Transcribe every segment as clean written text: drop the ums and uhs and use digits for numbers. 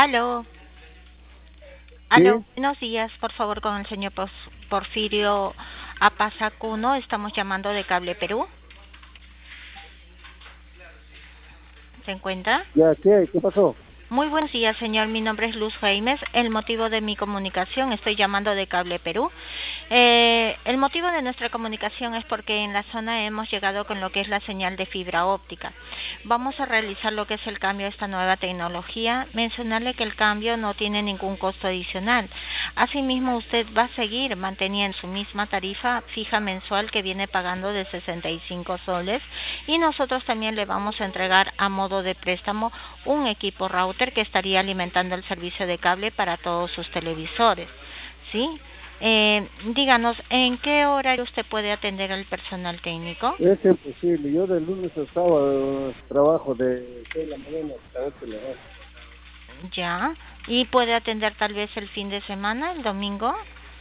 Aló, aló, Sí, buenos días, por favor, con el señor Porfirio Apazacuno. Estamos llamando de Cable Perú. ¿Se encuentra? ya, ¿qué pasó? Muy buenos días, señor. Mi nombre es Luz Jaimes. El motivo de mi comunicación, estoy llamando de Cable Perú. El motivo de nuestra comunicación es porque en la zona hemos llegado con lo que es la señal de fibra óptica. Vamos a realizar lo que es el cambio a esta nueva tecnología. Mencionarle que el cambio no tiene ningún costo adicional. Asimismo, usted va a seguir manteniendo su misma tarifa fija mensual que viene pagando de 65 soles, y nosotros también le vamos a entregar a modo de préstamo un equipo router que estaría alimentando el servicio de cable para todos sus televisores, ¿sí? Díganos, ¿en qué horario usted puede atender al personal técnico? Es imposible. Yo de lunes a sábado trabajo de 6 de la mañana hasta 8 de la noche. Ya. ¿Y puede atender tal vez el fin de semana, el domingo?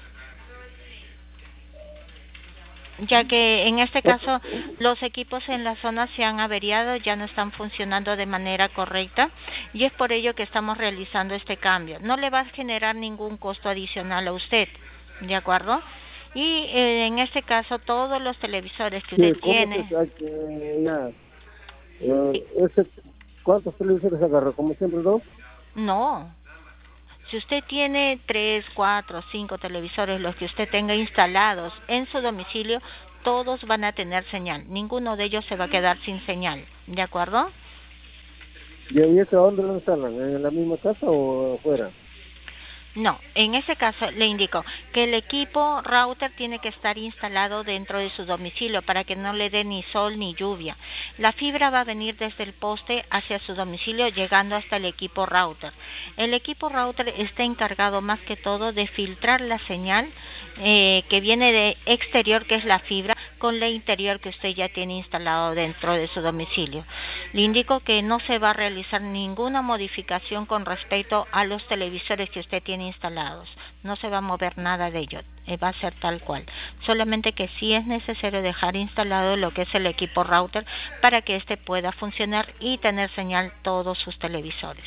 Ya que en este caso los equipos en la zona se han averiado, ya no están funcionando de manera correcta, y es por ello que estamos realizando este cambio. No le va a generar ningún costo adicional a usted, ¿de acuerdo? Y en este caso todos los televisores que usted ¿Cómo se tiene, ya, ese, ¿cuántos televisores agarró? Como siempre, dos. no. Si usted tiene 3, 4, 5 televisores, los que usted tenga instalados en su domicilio, todos van a tener señal. Ninguno de ellos se va a quedar sin señal, ¿de acuerdo? ¿Y ese a dónde lo instalan? ¿En la misma casa o afuera? No, en ese caso le indico que el equipo router tiene que estar instalado dentro de su domicilio para que no le dé ni sol ni lluvia. La fibra va a venir desde el poste hacia su domicilio llegando hasta el equipo router. El equipo router está encargado más que todo de filtrar la señal que viene de exterior, que es la fibra, con la interior que usted ya tiene instalado dentro de su domicilio. Le indico que no se va a realizar ninguna modificación con respecto a los televisores que usted tiene instalados. No se va a mover nada de ello. Va a ser tal cual. Solamente que sí es necesario dejar instalado lo que es el equipo router para que éste pueda funcionar y tener señal todos sus televisores.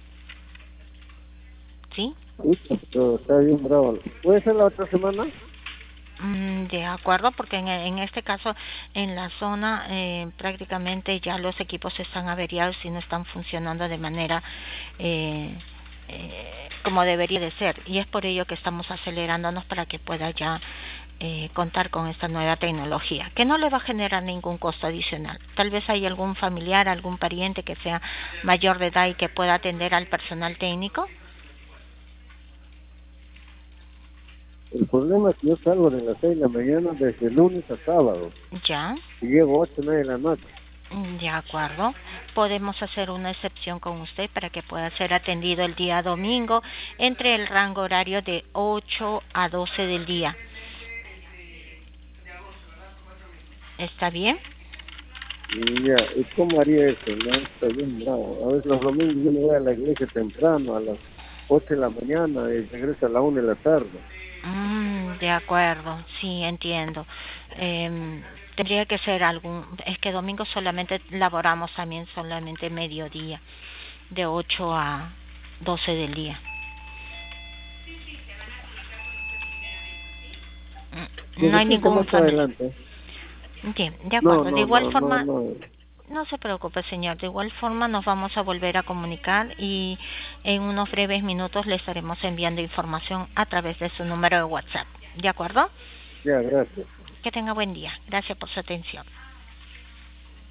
¿Sí? Pucha, pero está bien bravo. ¿Puede ser la otra semana? De acuerdo, porque en este caso en la zona prácticamente ya los equipos están averiados y no están funcionando de manera eh, como debería de ser, y es por ello que estamos acelerándonos para que pueda ya contar con esta nueva tecnología, que no le va a generar ningún costo adicional. Tal vez hay algún familiar, algún pariente que sea mayor de edad y que pueda atender al personal técnico. El problema es que yo salgo de las 6 de la mañana desde lunes a sábado Ya. y llego 8 9 de la noche. De acuerdo. Podemos hacer una excepción con usted para que pueda ser atendido el día domingo entre el rango horario de 8 a 12 del día. ¿Está bien? Y ya, ¿y cómo haría eso? No, está bien bravo. A veces los domingos yo me voy a la iglesia temprano, a las 8 de la mañana y regreso a la 1 de la tarde. De acuerdo, sí, entiendo. Tendría que ser algún, es que domingo solamente laboramos también solamente mediodía, de 8 a 12 del día. No hay Necesito ningún más familiar. adelante. Bien, de No, acuerdo. De no, igual no, no, forma, no. no se preocupe, señor. De igual forma nos vamos a volver a comunicar y en unos breves minutos le estaremos enviando información a través de su número de WhatsApp. ¿De acuerdo? Ya, gracias. Que tenga buen día. Gracias por su atención.